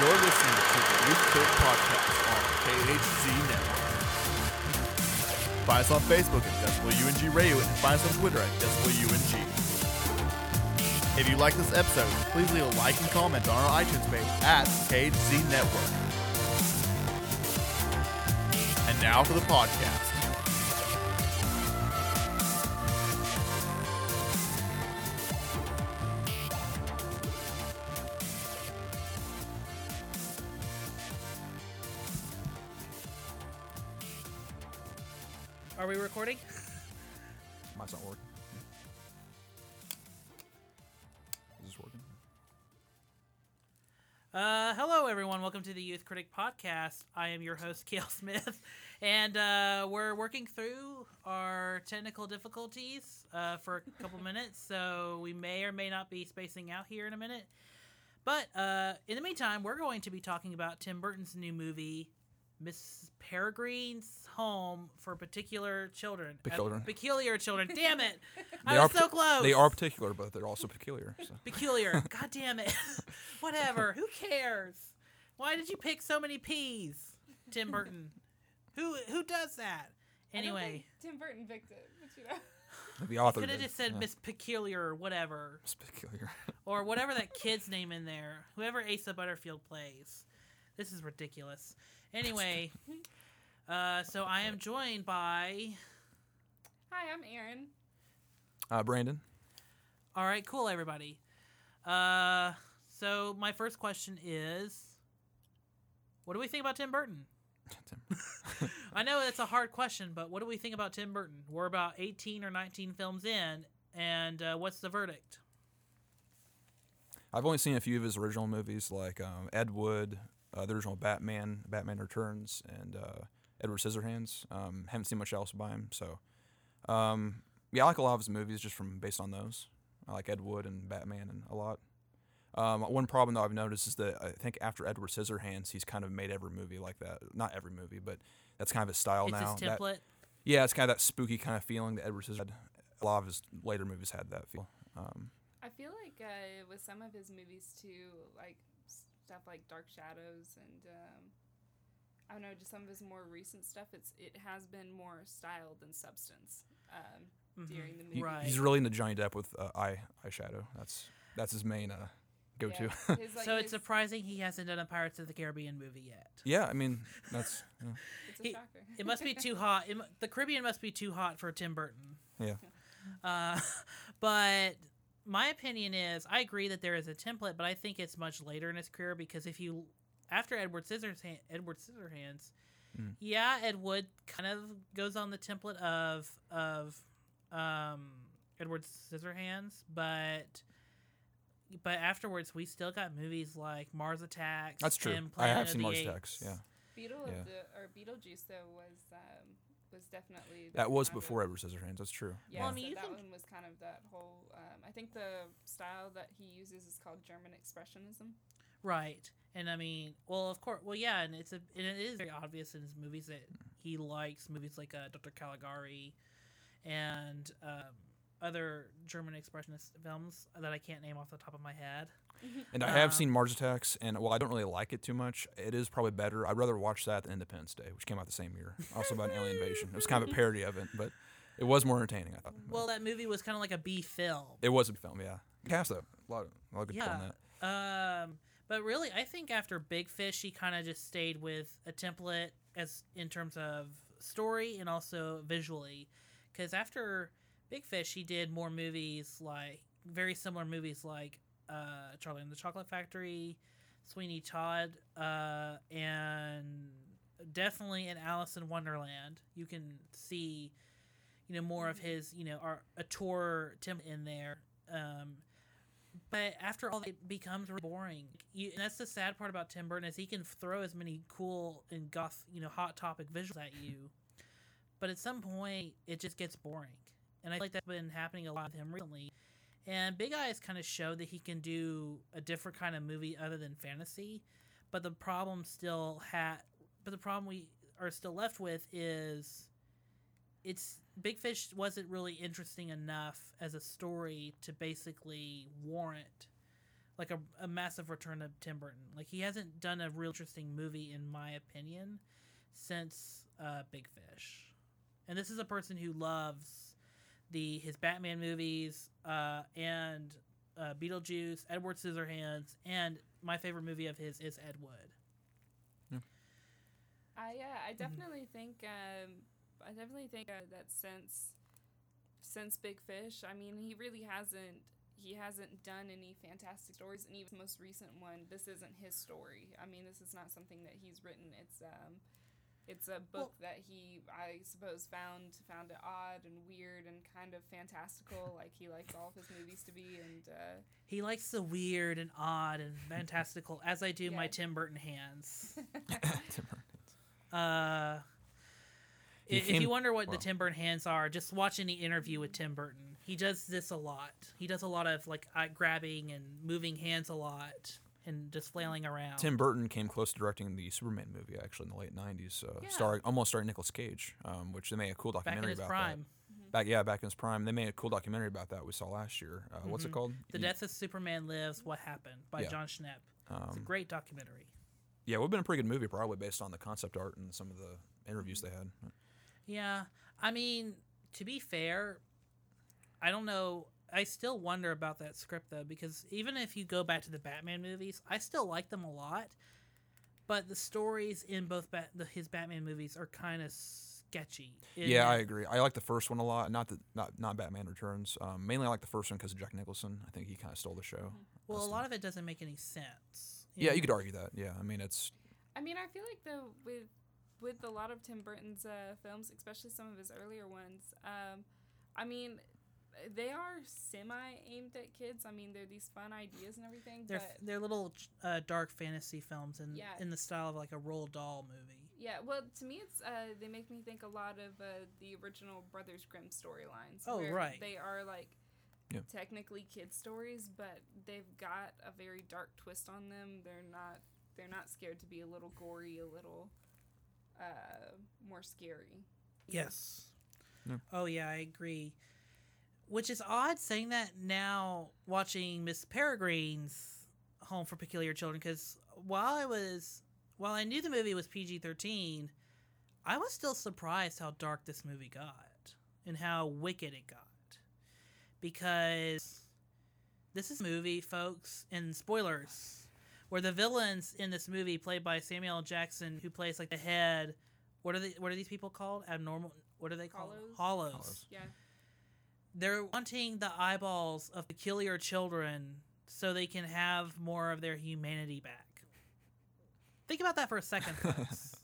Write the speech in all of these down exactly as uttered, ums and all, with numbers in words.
You're listening to the Youth Critic Podcast on K H Z Network. Find us on Facebook at W U N G Radio and find us on Twitter at W U N G. If you like this episode, please leave a like and comment on our iTunes page at K H Z Network. And now for the podcast. Are we recording? Mine's not working. Is this working? Uh, hello, everyone. Welcome to the Youth Critic Podcast. I am your host, Kale Smith, and uh, we're working through our technical difficulties uh, for a couple minutes, so we may or may not be spacing out here in a minute. But uh, in the meantime, we're going to be talking about Tim Burton's new movie, Miss Peregrine's Home for Particular Children. Peculiar. Uh, peculiar Children. Damn it. They I was are so partic- close. They are particular, but they're also peculiar. So. Peculiar. God damn it. Whatever. Who cares? Why did you pick so many P's, Tim Burton? Who who does that? I don't Anyway. think Tim Burton picked it, but you know. The author Could have did. just said yeah. Miss Peculiar or whatever. Miss Peculiar. Or whatever that kid's name in there. Whoever Asa Butterfield plays. This is ridiculous. Anyway, uh, so I am joined by... Hi, I'm Aaron. Uh, Brandon. All right, cool, everybody. Uh, so my first question is, what do we think about Tim Burton? Tim. I know it's a hard question, but what do we think about Tim Burton? We're about eighteen or nineteen films in, and uh, what's the verdict? I've only seen a few of his original movies, like um, Ed Wood, uh, the original Batman, Batman Returns, and uh, Edward Scissorhands. Um, haven't seen much else by him, so um, yeah, I like a lot of his movies just from based on those. I like Ed Wood and Batman and a lot. Um, one problem that I've noticed is that I think after Edward Scissorhands, he's kind of made every movie like that. Not every movie, but that's kind of his style It's now. his That- template. yeah, it's kind of that spooky kind of feeling that Edward Scissorhands had. A lot of his later movies had that feel. Um, I feel like uh, with some of his movies too, like stuff like Dark Shadows and um, I don't know, just some of his more recent stuff. It's it has been more style than substance um, Mhm. during the he- movie. Right. He's really into Johnny Depp with uh, eye eyeshadow. That's that's his main uh, go-to. Yeah, his, like, So it's his- surprising he hasn't done a Pirates of the Caribbean movie yet. yeah, I mean that's yeah. It's a he- shocker. It must be too hot. It, mu- the Caribbean must be too hot for Tim Burton. yeah. Uh, but my opinion is, I agree that there is a template, but I think it's much later in his career because if you, after Edward Scissorhands, Edward Scissorhands, Mm. yeah, Ed Wood kind of goes on the template of of um, Edward Scissorhands, but but afterwards we still got movies like Mars Attacks. That's true. And I Planet have of seen the Mars Apes. Attacks. Yeah, Beetle yeah. of the or Beetlejuice though was um, was definitely that was kind of- before Edward Scissorhands. That's true. Yeah, Well, I so mean, you that can- one was kind of that whole. Um, I think the style that he uses is called German Expressionism. Right. And I mean, well, of course, well, yeah, and it's a, and it is very obvious in his movies that he likes movies like uh, Doctor Caligari and um, other German expressionist films that I can't name off the top of my head. And I have Um, seen Mars Attacks, and well, I don't really like it too much. It is probably better. I'd rather watch that than Independence Day, which came out the same year. Also about an alien invasion. It was kind of a parody of it, but it was more entertaining, I thought. But Well, that movie was kind of like a B film. it was a film, yeah. Cast though, a lot, of, a lot of good people in Yeah. that. Um, but really, I think after Big Fish, he kind of just stayed with a template as in terms of story and also visually. Because after Big Fish, he did more movies like very similar movies like uh, Charlie and the Chocolate Factory, Sweeney Todd, uh, and definitely in Alice in Wonderland. You can see, you know, more of his, you know, our, a tour template in there. Um, but after all, it becomes really boring. You, and that's the sad part about Tim Burton is he can throw as many cool and goth, you know, hot topic visuals at you, but at some point it just gets boring. And I feel like that's been happening a lot with him recently. And Big Eyes kind of showed that he can do a different kind of movie other than fantasy, but the problem still had. But the problem we are still left with is, it's Big Fish wasn't really interesting enough as a story to basically warrant like a, a massive return of Tim Burton. Like he hasn't done a real interesting movie, in my opinion, since uh, Big Fish. And this is a person who loves the his Batman movies uh, and uh, Beetlejuice, Edward Scissorhands, and my favorite movie of his is Ed Wood. I yeah, I definitely think um, I definitely think uh, that since since Big Fish, I mean, he really hasn't he hasn't done any fantastic stories, and even the most recent one, this isn't his story. I mean, this is not something that he's written. It's um, it's a book Well, that he, I suppose, found found it odd and weird and kind of fantastical, like he likes all of his movies to be, and uh, He likes the weird and odd and fantastical, as I do my Yeah. Tim Burton hands. Tim Burton. Uh, He if came- you wonder what well. the Tim Burton hands are, just watch any interview with Tim Burton. He does this a lot. He does a lot of like eye grabbing and moving hands a lot and just flailing around. Tim Burton came close to directing the Superman movie actually in the late nineties, uh, Yeah. starring almost starring Nicolas Cage, um, which they made a cool back in documentary his about prime. that. Back yeah, back in his prime, they made a cool documentary about that we saw last year. Uh, What's it Mhm. called? The You- Death of Superman Lives, What Happened by Yeah. John Schnepp. It's a Um, great documentary. yeah, it would have been a pretty good movie, probably based on the concept art and some of the interviews Mm-hmm. they had. Yeah, I mean, to be fair, I don't know. I still wonder about that script though, because even if you go back to the Batman movies, I still like them a lot. But the stories in both Bat- the, his Batman movies are kind of sketchy. in Yeah, I that- agree. I like the first one a lot. Not the not not Batman Returns. Um, mainly I like the first one because of Jack Nicholson. I think he kind of stole the show. Well, a That's lot the- of it doesn't make any sense. Yeah, know? you could argue that. Yeah, I mean it's I mean, I feel like though with with a lot of Tim Burton's uh, films, especially some of his earlier ones, um, I mean, they are semi aimed at kids. I mean, they're these fun ideas and everything. They're but they're little uh, dark fantasy films in Yeah. in the style of like a Roald Dahl movie. yeah, well, to me, it's uh, they make me think a lot of uh, the original Brothers Grimm storylines. Oh, where right. They are like Yeah. technically kid stories, but they've got a very dark twist on them. They're not they're not scared to be a little gory, a little uh, more scary. Yes. Yeah. Oh yeah, I agree. Which is odd saying that now watching Miss Peregrine's Home for Peculiar Children, because while I was while I knew the movie was P G thirteen, I was still surprised how dark this movie got and how wicked it got. Because this is a movie, folks, and spoilers, where the villains in this movie, played by Samuel L. Jackson, who plays like the head. What are they? What are these people called? Abnormal. What are they called? Hollows? Hollows. Hollows. Yeah. They're wanting the eyeballs of peculiar children so they can have more of their humanity back. Think about that for a second, folks.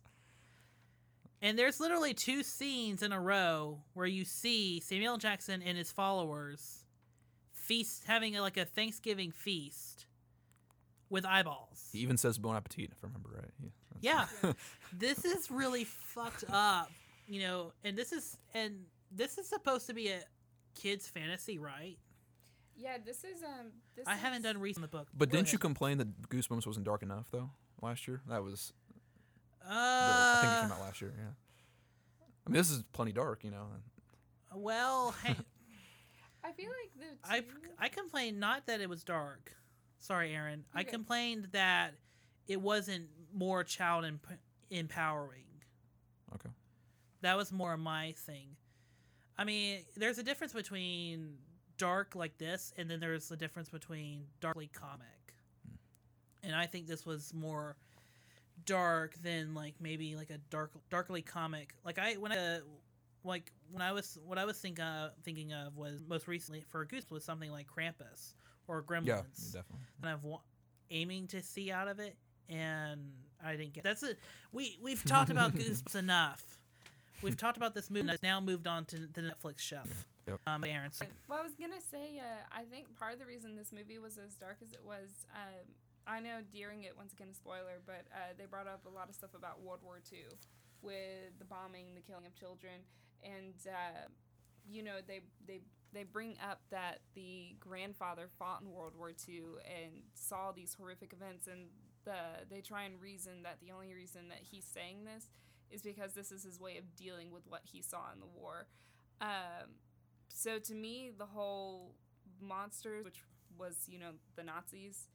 And there's literally two scenes in a row where you see Samuel L. Jackson and his followers feast, having like a Thanksgiving feast with eyeballs. he even says Bon Appetit, if I remember right. Yeah. that's- Yeah, this is really fucked up, you know. And this is and this is supposed to be a kid's fantasy, right? Yeah, this is um. This I haven't is- done research on the book. But Go didn't you ahead. complain that Goosebumps wasn't dark enough though last year? That was Uh, the, I think it came out last year. Yeah. I mean, this is plenty dark, you know. well, hey, I feel like the I two- I complained not that it was dark. Sorry, Aaron. I Okay. complained that it wasn't more child emp- empowering. Okay. That was more my thing. I mean, there's a difference between dark like this, and then there's a difference between darkly comic. And I think this was more dark than like maybe like a dark darkly comic. Like I when I like when I was what I was think uh, thinking of was most recently for Goose was something like Krampus or Gremlins. Yeah, definitely. And I've wa- aiming to see out of it, and I didn't get. That's it. We we've talked about Goosebumps enough. We've talked about this movie. And it's now moved on to the Netflix show. Yep. Um, Aaron. So, Well, I was gonna say, uh, I think part of the reason this movie was as dark as it was, um, I know during it, once again a spoiler, but uh, they brought up a lot of stuff about World War Two, with the bombing, the killing of children, and uh, you know they they they bring up that the grandfather fought in World War Two and saw these horrific events, and the they try and reason that the only reason that he's saying this is because this is his way of dealing with what he saw in the war. Um, so to me, the whole monsters, which was, you know, the Nazis,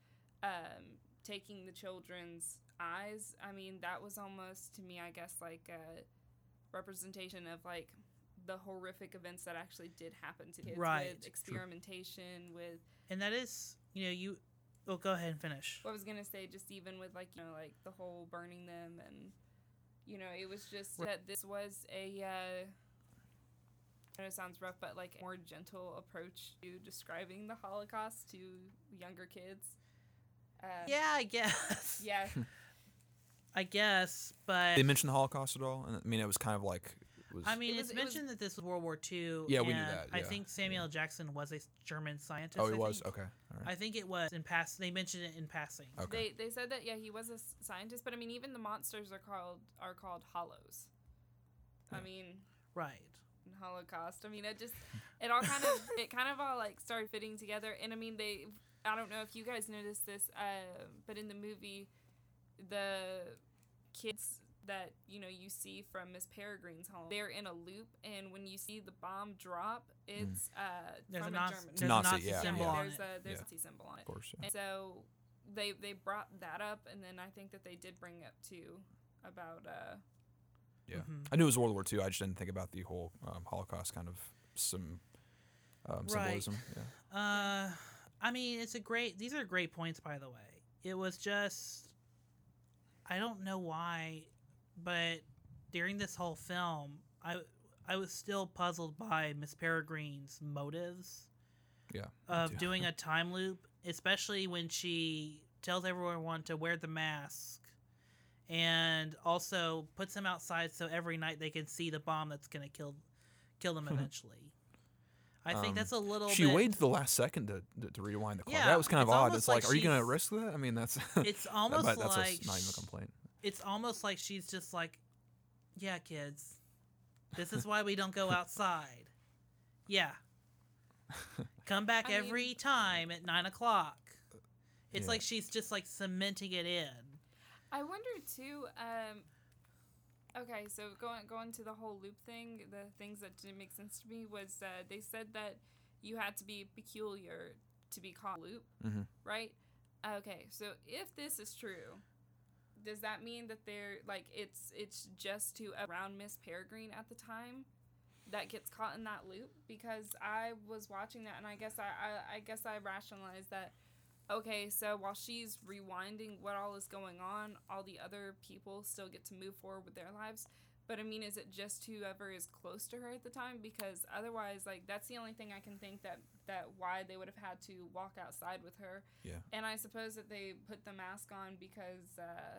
um, taking the children's eyes. I mean, that was almost, to me, I guess, like a representation of, like, the horrific events that actually did happen to kids. Right. With experimentation, with... And that is, you know, you... Oh, go ahead and finish. What I was going to say, just even with, like, you know, like, the whole burning them and, you know, it was just Right. that this was a... Uh, I know it sounds rough, but, like, a more gentle approach to describing the Holocaust to younger kids. Uh, Yeah, I guess. Yeah. I guess, but... They mentioned the Holocaust at all? And I mean, it was kind of like... It was, I mean, It it's was- it was- mentioned that this was World War Two. Yeah, we knew and that, I yeah, think Samuel L. Jackson was a German scientist. oh, he I was? think. Okay. All right. I think it was in pass. They mentioned it in passing. Okay. They they said that yeah he was a s- scientist, but I mean even the monsters are called are called hollows. I Yeah. mean Right. Holocaust. I mean it just it all kind of it kind of all like started fitting together. And I mean they I don't know if you guys noticed this, uh, but in the movie, the kids that you know you see from Miss Peregrine's home, they're in a loop, and when you see the bomb drop, it's uh There's from a a, Nazi, German. there's Nazi, a Nazi yeah, symbol yeah. on There's it. a there's Yeah. a T symbol on it. Of course, yeah. And so they they brought that up, and then I think that they did bring up too about uh Yeah. Mhm. I knew it was World War Two. I just didn't think about the whole um, Holocaust kind of some um, Right. symbolism. Yeah. Uh, I mean, it's a great. These are great points, by the way. It was just, I don't know why, but during this whole film, I I was still puzzled by Miss Peregrine's motives Yeah. of too. doing a time loop, especially when she tells everyone to wear the mask, and also puts them outside so every night they can see the bomb that's gonna kill kill them eventually. I think Um, that's a little. She bit, waited to the last second to, to, to rewind the clock. Yeah, that was kind of it's odd. almost It's like, like are you going to she's- risk that? I mean, that's It's almost but that's like a, not even a sh- complaint. It's almost like she's just like, yeah, kids, this is why we don't go outside. Yeah, come back I mean- every time at nine o'clock. It's Yeah. like she's just like cementing it in. I wonder too. Um, okay, so going going to the whole loop thing, the things that didn't make sense to me was uh, they said that you had to be peculiar to be called loop, hmm right? Okay, so if this is true, does that mean that they're like it's it's just to around Miss Peregrine at the time that gets caught in that loop? Because I was watching that and I guess I I, I guess I rationalized that. Okay, so while she's rewinding what all is going on, all the other people still get to move forward with their lives. But I mean, is it just whoever is close to her at the time? Because otherwise, like, that's the only thing I can think that, that why they would have had to walk outside with her. Yeah. And I suppose that they put the mask on because, uh,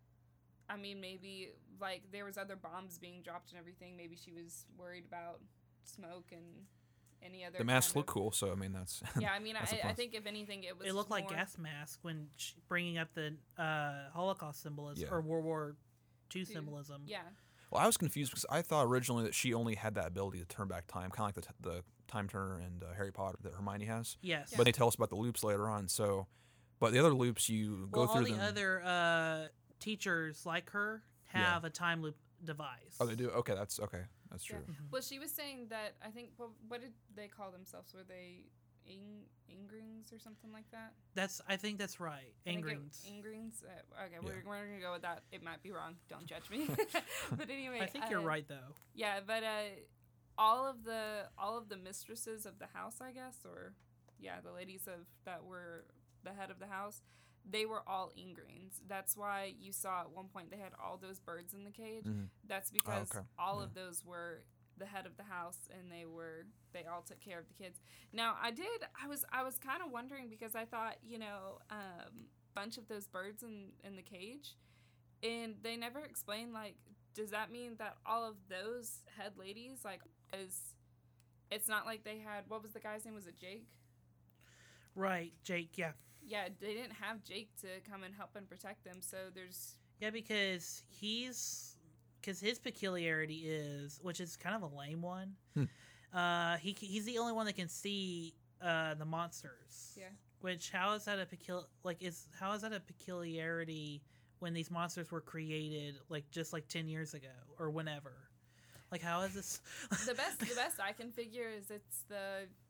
I mean, maybe, like, there was other bombs being dropped and everything. Maybe she was worried about smoke and any other The masks kind look of- cool, so I mean, that's. Yeah, I mean, That's a I, I plus. think if anything, it was It looked like more- gas mask when she, bringing up the uh, Holocaust symbolism Yeah. or World War Two Two. symbolism. Yeah. Well, I was confused because I thought originally that she only had that ability to turn back time, kind of like the, t- the time turner and uh, Harry Potter that Hermione has. Yes. But they tell us about the loops later on. So, but the other loops you go well, all through the them. other uh, teachers like her Yeah. have a time loop device. Oh, they do. Okay, that's okay. That's Yeah. true. Well, she was saying that I think what, what did they call themselves? Were they ing Ingrings or something like that? That's. I think that's right. I think it- Ingrings. Ingrings. Uh, okay, Yeah. we're, we're gonna go with that. It might be wrong. Don't judge me. But anyway, I think you're uh, right though. Yeah, but uh, all of the all of the mistresses of the house, I guess, or yeah, the ladies of that were the head of the house, they were all Ingrings. That's why you saw at one point they had all those birds in the cage. Mhm. That's because okay. all Yeah. of those were the head of the house, and they were they all took care of the kids. Now I did I was I was kind of wondering because I thought you know um, bunch of those birds in in the cage, and they never explained like does that mean that all of those head ladies like is it's not like they had what was the guy's name was it Jake? Right, Jake. Yeah. Yeah, they didn't have Jake to come and help and protect them. So there's Yeah, because he's because his peculiarity is, which is kind of a lame one. Hmm. Uh, he c- he's the only one that can see uh the monsters. Yeah. Which how is that a pecul like is how is that a peculiarity when these monsters were created like just like ten years ago or whenever? Like how is this? the best the best I can figure is it's the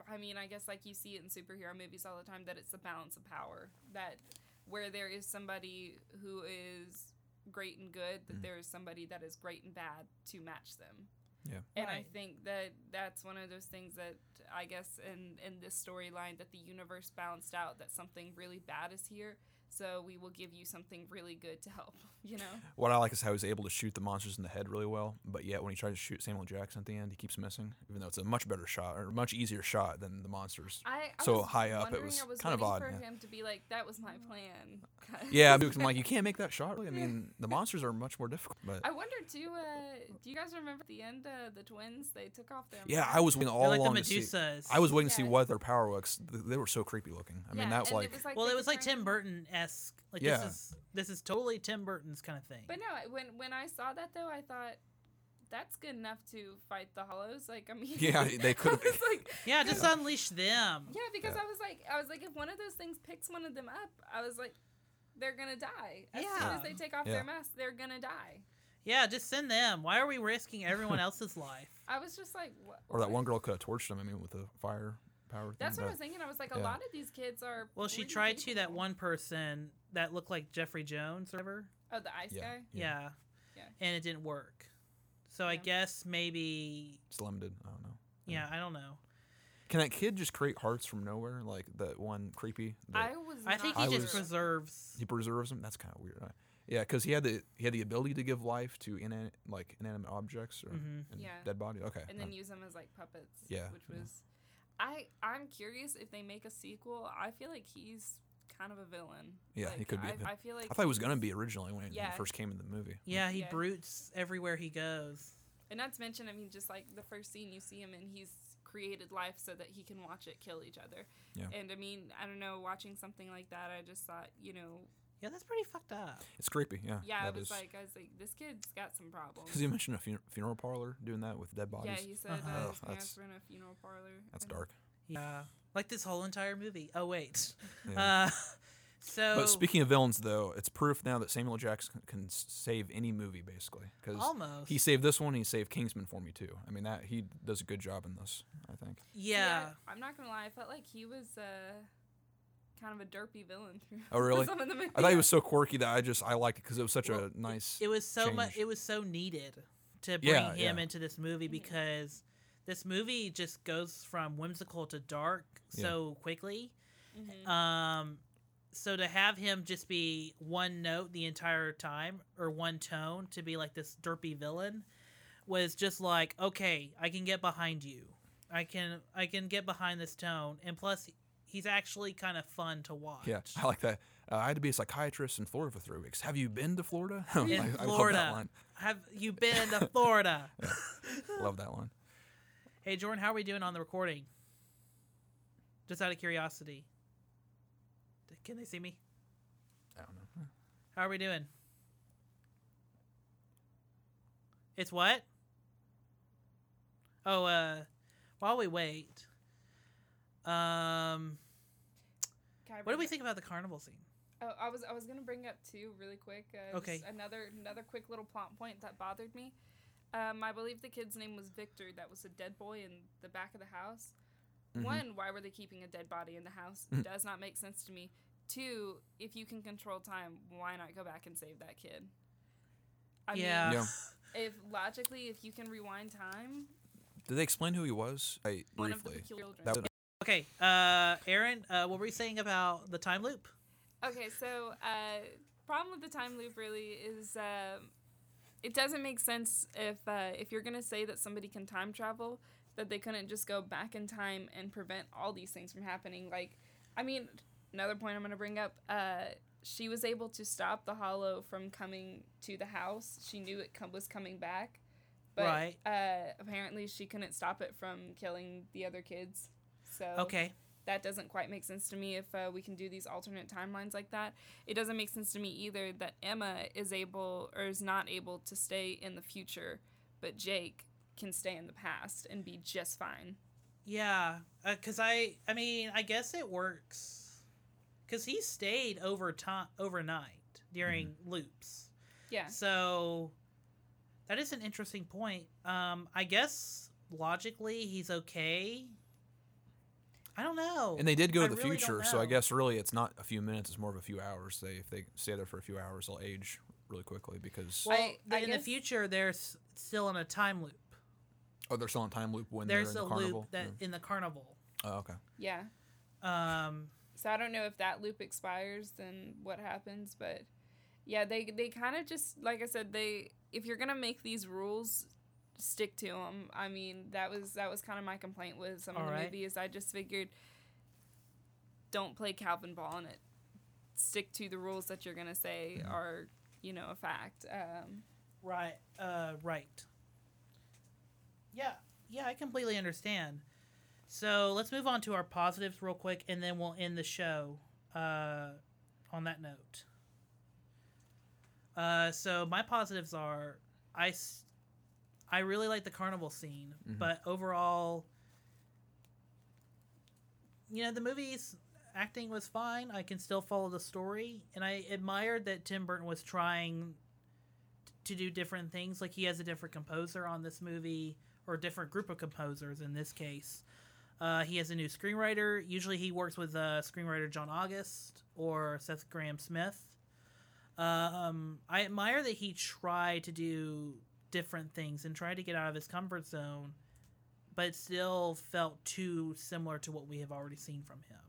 I mean, I guess like you see it in superhero movies all the time, that it's the balance of power. That where there is somebody who is great and good, that Mm. there is somebody that is great and bad to match them. Yeah. And I Right. think that that's one of those things that I guess in, in this storyline, that the universe balanced out, that something really bad is here. So we will give you something really good to help, you know? What I like is how he's able to shoot the monsters in the head really well, but yet when he tries to shoot Samuel Jackson at the end, he keeps missing, even though it's a much better shot or a much easier shot than the monsters. I, I So was high up, it wondering, was I was kind of waiting odd, for yeah. him to be like, that was my plan. Yeah, because I'm like, you can't make that shot. Really. I mean, the monsters are much more difficult. But I wonder too. Uh, do you guys remember at the end, uh, the twins? They took off their. yeah, masks. I was waiting all They're like the along to see. Medusas. I was waiting to see Yeah. what their power was. Th- They were so creepy looking. I mean, Yeah, that's and like, it was like Well, they it could was like turn Tim them- Burton esque. Like Yeah. this is this is totally Tim Burton's kind of thing. But no, when when I saw that though, I thought that's good enough to fight the Hollows. Like I mean, Yeah, they could've- I was like, yeah, just unleash them. yeah, because Yeah. I was like, I was like, if one of those things picks one of them up, I was like, they're gonna die. As soon Yeah. as they take off Yeah. their mask, they're gonna die. Yeah, just send them. Why are we risking everyone else's life? I was just like, what? or that what? one girl could have torched him. I mean, with the fire power. That's thing, what I but- was thinking. I was like, a yeah. lot of these kids are. Well, she pretty tried to that capable. one person that looked like Jeffrey Jones or whatever. Oh, the ice Yeah. guy. Yeah. Yeah. And it didn't work. So I Yeah. guess maybe It's limited. I don't know. yeah, I don't know. Can that kid just create hearts from nowhere? Like that one creepy. that I was. I think not he I just was- preserves. he preserves them. That's kind of weird. Right? Yeah, because he had the he had the ability to give life to inan- like inanimate objects or Mhm. and Yeah. dead body. Okay. and then uh, use them as like puppets. Yeah, Which yeah. was, I I'm curious if they make a sequel. I feel like he's kind of a villain. Yeah, like, he could be a I, villain. I feel like I thought he was he's- gonna be originally when he Yeah. first came in the movie. Yeah, he Yeah. brutes everywhere he goes. And not to mention, I mean, just like the first scene you see him in, he's created life so that he can watch it kill each other. Yeah. And I mean, I don't know, watching something like that, I just thought, you know, Yeah, that's pretty fucked up. It's creepy. Yeah. yeah, I that was is. like, I was like, this kid's got some problems. Because you mentioned a fun- funeral parlor doing that with dead bodies. Yeah, he said Uh-huh. uh, Ugh, his parents that's- were in a funeral parlor. That's and- dark. Yeah, like this whole entire movie. Oh wait. Yeah. Uh, so But speaking of villains, though, it's proof now that Samuel Jackson can s- save any movie basically. Because almost. he saved this one, he saved Kingsman for me too. I mean that he does a good job in this. I think. See, yeah. I, I'm not gonna lie, I felt like he was uh, kind of a derpy villain through Oh, really? some of the movie. I thought he was so quirky that I just I liked it because it was such Well, a nice. It was so much. change. It was so needed to bring Yeah, him yeah. into this movie Mhm. because this movie just goes from whimsical to dark Yeah. so quickly. Mhm. Um, so to have him just be one note the entire time or one tone to be like this derpy villain was just like, okay, I can get behind you. I can I can get behind this tone, and plus he's actually kind of fun to watch. Yeah, I like that. Uh, I had to be a psychiatrist in Florida for three weeks. Have you been to Florida? I, In I love that Florida. line. Have you been to Florida? Love that line. Hey Jordan, how are we doing on the recording? Just out of curiosity. Can they see me? I don't know. How are we doing? It's what? Oh, uh, while we wait, um, Can I what do we bring think about the carnival scene? up- Oh, I was I was gonna bring up two really quick. Uh, Okay. just Another another quick little plot point that bothered me. Um, I believe the kid's name was Victor. That was a dead boy in the back of the house. Mhm. One, why were they keeping a dead body in the house? Mhm. Does not make sense to me. Two, if you can control time, why not go back and save that kid? I Yeah. Yeah. mean, if logically, if you can rewind time, Did they explain who he was? I one of the briefly. peculiar children. That would, Okay, uh, Aaron, uh, what were you saying about the time loop? Okay, so uh, problem with the time loop really is um, it doesn't make sense if uh, if you're gonna say that somebody can time travel, that they couldn't just go back in time and prevent all these things from happening. Like, I mean, another point I'm gonna bring up. Uh, she was able to stop the Hollow from coming to the house. She knew it com- was coming back, but Right. uh, apparently she couldn't stop it from killing the other kids. So Okay, that doesn't quite make sense to me if uh, we can do these alternate timelines like that. It doesn't make sense to me either that Emma is able or is not able to stay in the future, but Jake can stay in the past and be just fine. yeah, uh, cause I, I mean, I guess it works, cause he stayed over time overnight during loops. Yeah. So that is an interesting point. Um, I guess logically he's okay I don't know. And they did go I to the really don't future, so I know. guess really it's not a few minutes; it's more of a few hours. They if they stay there for a few hours, they'll age really quickly because Well, I- the- I in the guess- future, they're s- still in a time loop. oh, they're still in time loop when There's they're a in the carnival. loop that Yeah. in the carnival. Oh, okay. Yeah. Um, So I don't know if that loop expires, then what happens, but yeah, they they kind of just like I said, they if you're gonna make these rules, stick to them. I mean, that was that was kind of my complaint with some of the Alright. movies. I just figured, don't play Calvin Ball in it. Stick to the rules that you're gonna say are you know a fact. Um, right. Uh, right. Yeah. Yeah, I completely understand. So let's move on to our positives real quick, and then we'll end the show uh, on that note. Uh, so my positives are, I, s- I really like the carnival scene, Mhm. but overall, you know, the movie's acting was fine. I can still follow the story, and I admired that Tim Burton was trying t- to do different things. Like he has a different composer on this movie, or a different group of composers in this case. Uh, he has a new screenwriter. Usually he works with uh, screenwriter John August or Seth Grahame-Smith. Um, I admire that he tried to do different things and tried to get out of his comfort zone, but it still felt too similar to what we have already seen from him.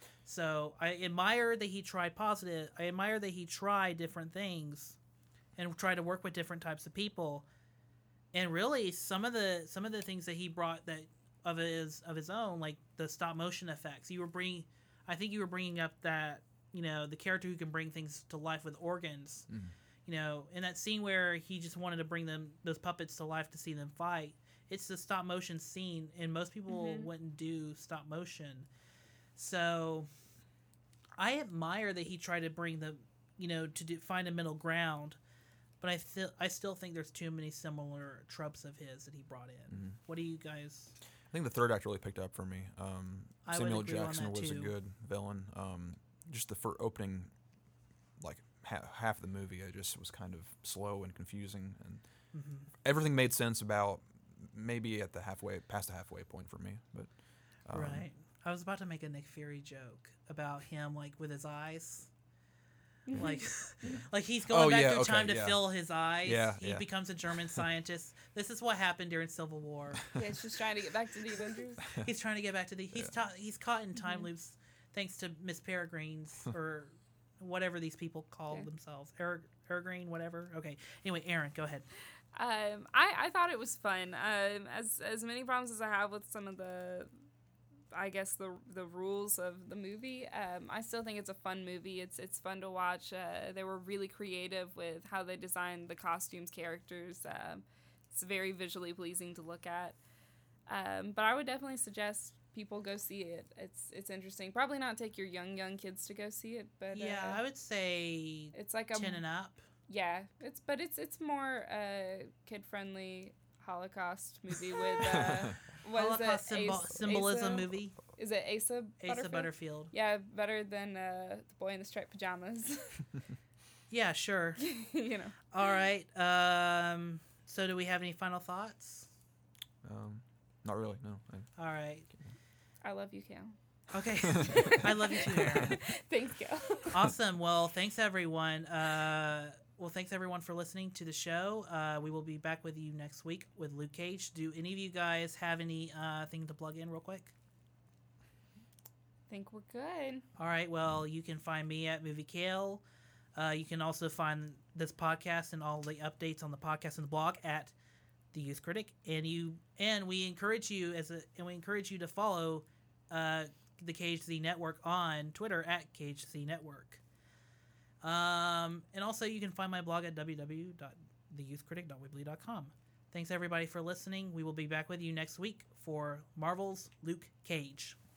So I admire that he tried positive. I admire that he tried different things and tried to work with different types of people. And really, some of the some of the things that he brought that of his of his own, like the stop motion effects, you were bringing. I think you were bringing up that you know the character who can bring things to life with organs. Mhm. You know, in that scene where he just wanted to bring them those puppets to life to see them fight. It's the stop motion scene, and most people Mhm. wouldn't do stop motion. So, I admire that he tried to bring the, you know, to do, find a middle ground, but I still I still think there's too many similar tropes of his that he brought in. Mhm. What do you guys? I think the third act really picked up for me. Um, I would Samuel agree on Jackson that was too. a good villain. Um, just the fir- opening, like ha- half the movie, I just was kind of slow and confusing, and Mm-hmm. everything made sense about maybe at the halfway, past the halfway point for me. But um, Right. I was about to make a Nick Fury joke about him, like with his eyes. Like, like he's going Oh, back yeah, through okay, time to yeah. fill his eyes. Yeah, he yeah. becomes a German scientist. This is what happened during Civil War. yeah, it's just trying to get back to the Avengers. He's trying to get back to the. He's ta- he's caught in time Mhm. loops thanks to Miss Peregrine's or whatever these people call Yeah. themselves. Er- Peregrine, whatever. Okay. Anyway, Aaron, go ahead. Um, I, I thought it was fun. Um, as as many problems as I have with some of the, I guess the the rules of the movie, um, I still think it's a fun movie. It's it's fun to watch. Uh, they were really creative with how they designed the costumes, characters. Um, it's very visually pleasing to look at. Um, but I would definitely suggest people go see it. It's it's interesting. Probably not take your young young kids to go see it, but Yeah, uh, I would say it's like a ten and up. yeah, it's but it's it's more uh kid friendly Holocaust movie with uh what is Holocaust it? symbol- Ace- symbolism Asa- movie. Is it Asa Asa Butterfield? Butterfield. Yeah, better than uh the boy in the striped pajamas. Yeah, sure. you know. All right. Um. So, do we have any final thoughts? um, not really. No. I, All right. I love you, Cal. Okay. I love you too, Aaron. Thanks, Cal. Awesome. Well, thanks everyone. Uh, well, thanks everyone for listening to the show. Uh, we will be back with you next week with Luke Cage. Do any of you guys have any uh, thing to plug in real quick? Think we're good. All right. Well, you can find me at Movie Kale. Uh, you can also find this podcast and all the updates on the podcast and the blog at The Youth Critic. And you and we encourage you as a and we encourage you to follow uh, the Cage Z Network on Twitter at Cage Z Network. Um, and also you can find my blog at w w w dot the youth critic dot weebly dot com. Thanks everybody for listening. We will be back with you next week for Marvel's Luke Cage.